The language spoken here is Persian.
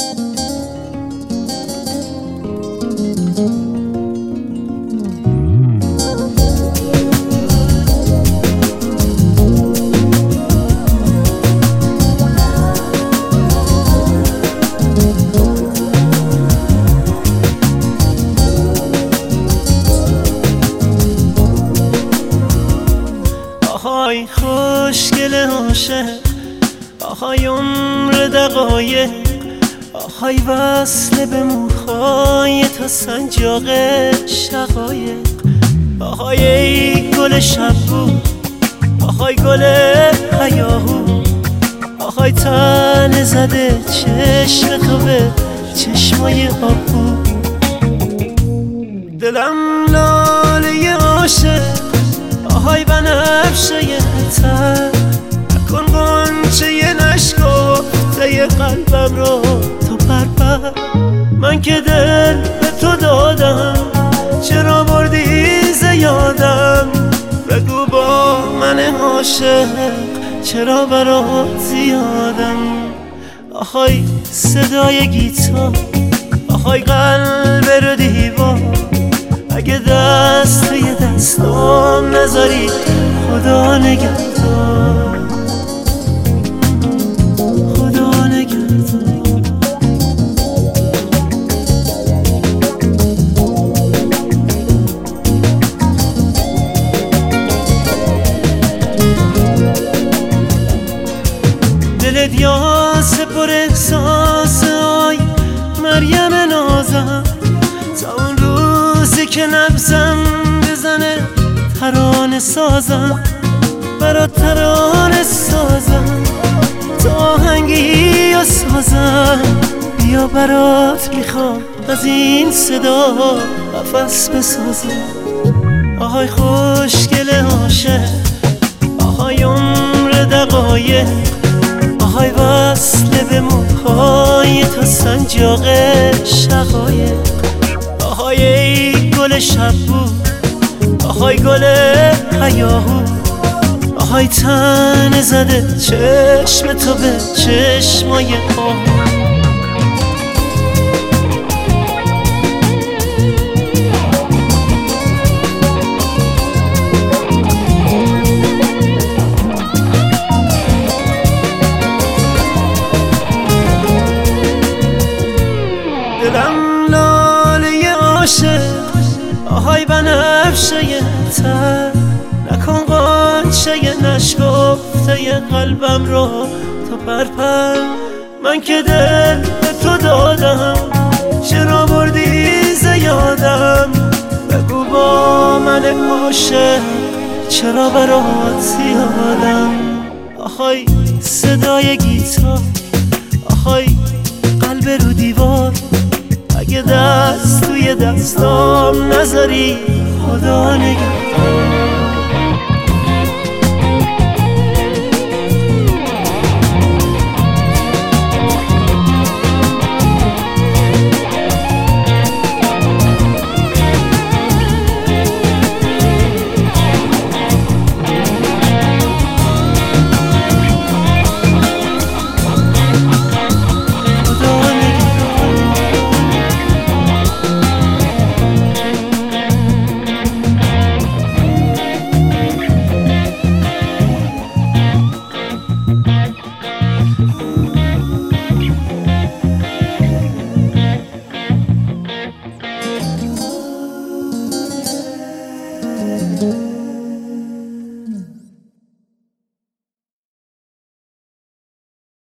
آهای خوشگل عاشق، آهای عمر دقایق، آهای وصل به موهای تا سنجاق شقایق، آهای ای گل شبو، آهای گل هیاهو، آهای تن زده چشم تو به چشمای آبو. دلم لاله عاشق، آهای بنفشه تر، نکن غنچه نشکفته قلبم رو تو پرپر. من که دل به تو دادم، چرا بردی ز یادم؟ بگو با من عاشق چرا برات زیادم؟ آهای صدای گیتار، آهای قلب رو دیوار، اگه دست توی دستام نذاری خدا نگهدار، خدا نگهدار. دلت یاسه پر احساس، آی مریم نازم، تا اون روزی که نبزم بزنه ترانه سازم، برات ترانه سازم، تا آهنگی و سازم. بیا برات میخوام از این صدا قفس بسازم. آهای خوشگل عاشق، آهای عمر دقایق، آهای وصل به موهای تا سنجاق شقایق، آهای ای گل شبو، آهای گل هیاهو، آهای تن زده چشم تو به چشمای آهو. دلم لاله عاشق، آهای بنفشه تر، نکن غنچه نشکفته قلبم رو تو پرپر. من که دل به تو دادم، چرا بردی ز یادم؟ بگو با من عاشق چرا برات زیادم؟ آهای صدای گیتار، آهای قلب رو دیوار، اگه دست توی دستام نذاری خدا نگهدار. Thank you.